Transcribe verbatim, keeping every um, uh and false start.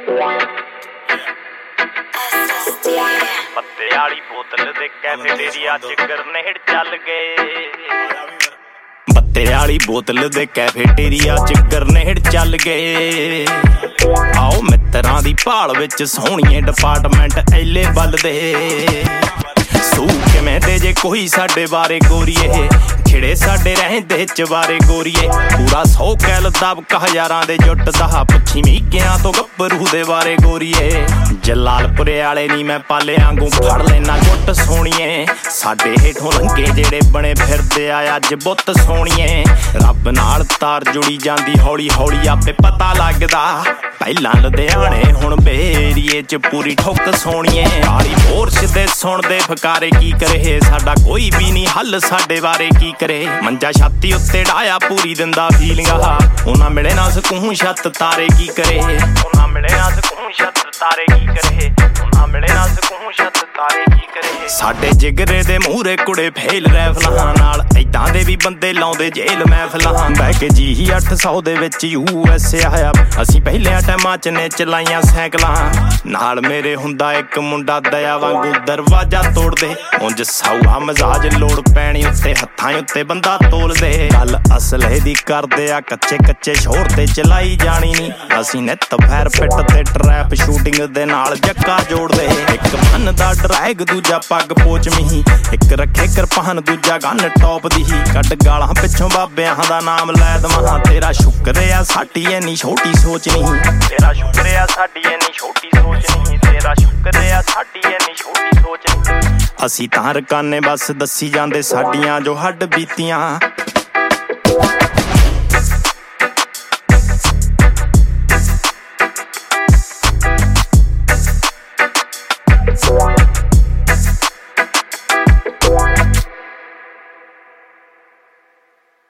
पत्ते वाली बोतल दे कैफेटेरिया च ग्रेनेड चल गए। पत्ते वाली बोतल दे कैफेटेरिया च ग्रेनेड चल गए। आओ मित्रां दी भाल विच सोहणीए डिपार्टमेंट एले बलदे। सू किवें दे जे कोई साडे बारे गोरीए, खिड़े साडे रहंदे चवारे गोरीए। पूरा सौ कैल दबका हज़ारां दे जुटदा, पुछी मीकियां तो गब्बरू दे बारे गोरीए। जलालपुरे आले नी मैं पाले आंगू फड़ लेना गुट सोहणीए। साडे हेठों लंघे जेड़े बने फिरदे आ अज बुत सोहणीए। रब नाल तार जुड़ी जांदी हौली हौली आपे पता लगदा। पहलां लुधियाणे हुण बेरीए च पूरी ठुक सोहणीए। आली बोरश दे सुणदे फकारे की करे, साडा कोई भी नहीं हल साडे बारे की करे। मंजा छाती उत्ते डाया पूरी दिंदा फीलिंगा, उन्हां मिले ना सकूं छत तारे की करे। उन्हां मिले ना सकूं छत तारे की करे। उन्हां मिले ना सकूं छत तारे की करे। साडे जिगरे दे मूहरे कुड़े फेल रैफलां नाल, इदां दे भी बंदे लाउंदे जेल महफलां। बह के जी अठ सौ दे विच यू एस ए आया, असीं पहले टाइमां च ने चलाइयां सैकलां। नाल मेरे हुंदा एक मुंडा दया वांगू दरवाजा तोड़ दे। उंज साउआ मजाज लोड़ पैणी उत्ते हत्थां उत्ते बंदा तोल दे। गल असले दी करदे आ कच्चे कच्चे शोर ते चलाई जानी नी। असीं नित फैर पिट ते ट्रैप शूटिंग दे नाल जक्का जोड़ दे। एक फन दा ड्रैग दूजा पग पोच मिही, एक रखे किरपान दूजा गन टॉप दी। कट गालां पिछों बाबियां दा नाम लै दवां, तेरा शुक्र आ साडी इन्नी छोटी सोच नहीं। तेरा शुक्र आ साडी इन्नी छोटी सोच नहीं। तेरा शुक्र आ साडी इन्नी छोटी सोच नहीं। असीं तां रकाने बस दसी जांदे साडियां जो हड्ड बीतियां।